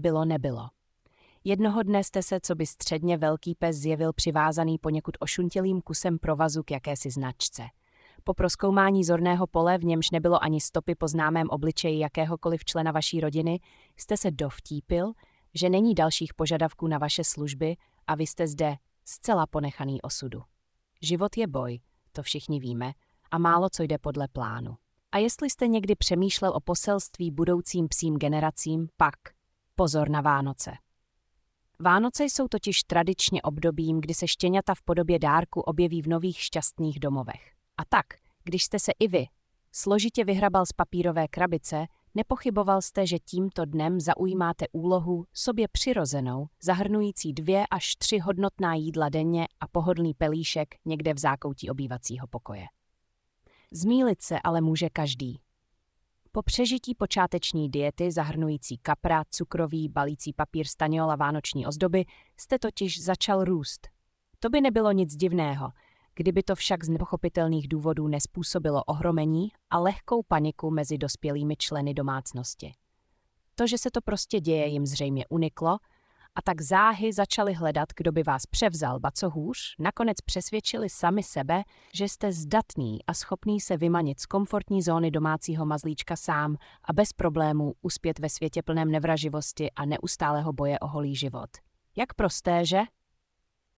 bylo nebylo. Jednoho dne jste se, co by středně velký pes, zjevil přivázaný poněkud ošuntělým kusem provazu k jakési značce. Po prozkoumání zorného pole, v němž nebylo ani stopy po známém obličeji jakéhokoliv člena vaší rodiny, jste se dovtípil, že není dalších požadavků na vaše služby a vy jste zde zcela ponechaný osudu. Život je boj, to všichni víme, a málo co jde podle plánu. A jestli jste někdy přemýšlel o poselství budoucím psím generacím, pak pozor na Vánoce. Vánoce jsou totiž tradičně obdobím, kdy se štěňata v podobě dárku objeví v nových šťastných domovech. A tak, když jste se i vy složitě vyhrabal z papírové krabice, nepochyboval jste, že tímto dnem zaujímáte úlohu sobě přirozenou, zahrnující 2 až 3 hodnotná jídla denně a pohodlný pelíšek někde v zákoutí obývacího pokoje. Zmýlit se ale může každý. Po přežití počáteční diety zahrnující kapra, cukroví, balící papír, staniol a vánoční ozdoby jste totiž začal růst. To by nebylo nic divného, kdyby to však z nepochopitelných důvodů nezpůsobilo ohromení a lehkou paniku mezi dospělými členy domácnosti. To, že se to prostě děje, jim zřejmě uniklo, a tak záhy začali hledat, kdo by vás převzal, ba co hůř, nakonec přesvědčili sami sebe, že jste zdatný a schopný se vymanit z komfortní zóny domácího mazlíčka sám a bez problémů uspět ve světě plném nevraživosti a neustálého boje o holý život. Jak prosté, že?